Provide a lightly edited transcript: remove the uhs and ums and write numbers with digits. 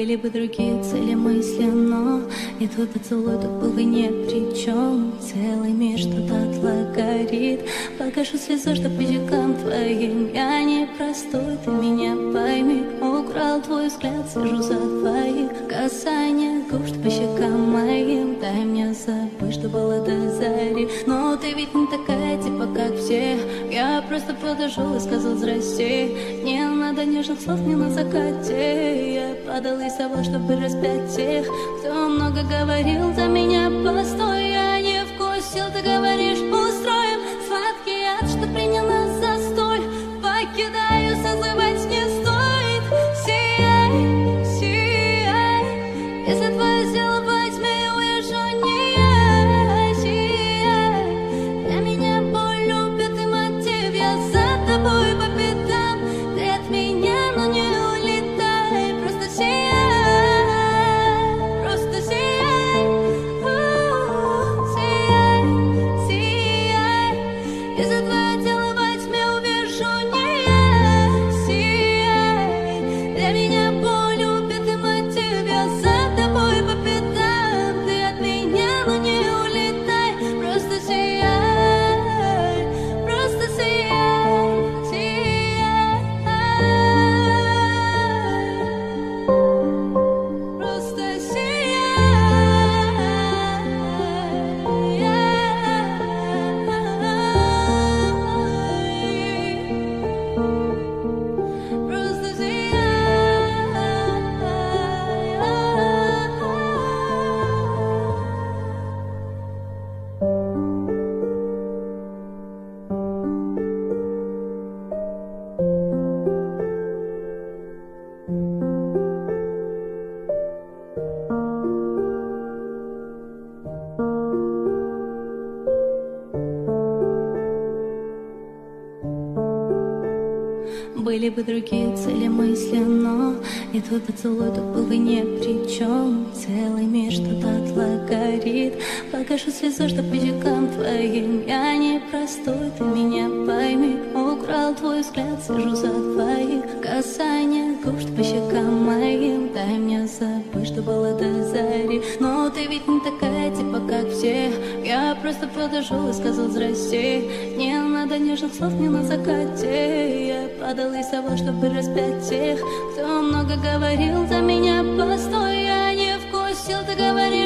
Были бы другие цели мысли, но и твой поцелуй тут был бы ни при чем. Целый мир что-то горит. Покажу слезу, что по щекам твоим. Я не простой, ты меня пойми. Украл твой взгляд, сижу за твоих касания губ, что по щекам моим. Дай мне забыть, что было до зари. Но ты ведь не такая, типа как все. Я просто подошел и сказал здрасте. Не надо нежных слов мне на закате. Я падал из того, чтобы распять тех, кто много говорил за меня. Постой, я не вкусил, ты говоришь, устроим сладкий яд, что приняла за столь. Покидаю, созывать не стоит. Сияй, сияй, если твое тело возьми, уезжу не я. Сияй, для меня боль, любит и мотив. Я за тобой по пятам, ты от меня, но не улетай. Просто сияй, просто сияй, сияй, сияй. Если твое тело возьми, увижу не я. Сияй, для меня боль, любит и мотив. Я за тобой по пятам, ты от меня, но не улетай. Просто сияй, просто сияй, сияй. Просто сияй, просто Были бы другие цели мысли, но и твой поцелуй тут был бы ни при чем. Целый мир что-то горит. Покажу слезу, что по щекам твоим. Я не простой, ты меня пойми. Украл твой взгляд, сижу за твоих касания губ, что по щекам моим. Дай мне забыть, что было до зари. Но ты ведь не такая, типа как все. Я просто подошел и сказал здрасте. Не надо нежных слов мне на закате. Я падал из того, чтобы распять тех, кто много говорил за меня. Постой, я не вкусил, ты говоришь.